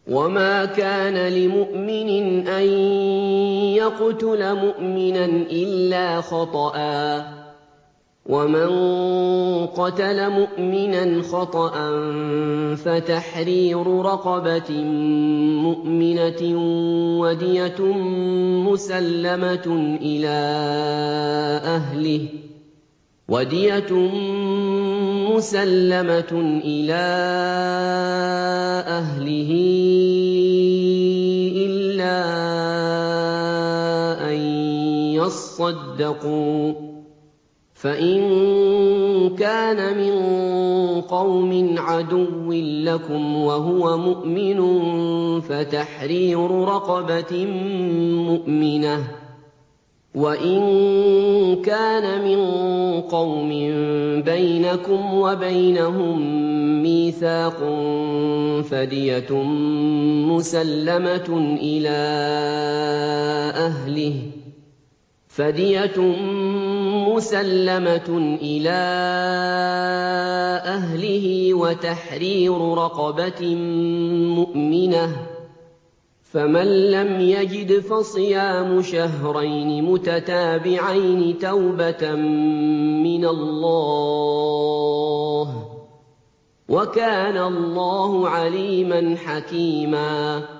وَمَا كَانَ لِمُؤْمِنٍ أَن يَقْتُلَ مُؤْمِنًا إِلَّا خَطَأً ۚ وَمَن قَتَلَ مُؤْمِنًا خَطَأً فَتَحْرِيرُ رَقَبَةٍ مُّؤْمِنَةٍ وَدِيَةٌ مُّسَلَّمَةٌ إِلَىٰ أَهْلِهِ إِلَّا أَن يَصَّدَّقُوا ۚ فَإِن كَانَ مِن قَوْمٍ عَدُوٍّ لَّكُمْ وَهُوَ مُؤْمِنٌ فَتَحْرِيرُ رَقَبَةٍ مُّؤْمِنَةٍ ۖ وَإِن كَانَ مِن قَوْمٍ بَيْنَكُمْ وَبَيْنَهُم مِّيثَاقٌ فَدِيَةٌ مُّسَلَّمَةٌ إِلَىٰ أَهْلِهِ وَتَحْرِيرُ رَقَبَةٍ مُّؤْمِنَةٍ ۖ فَمَن لَّمْ يَجِدْ فَصِيَامُ شَهْرَيْنِ مُتَتَابِعَيْنِ تَوْبَةً مِّنَ اللَّهِ ۗ وَكَانَ اللَّهُ عَلِيمًا حَكِيمًا.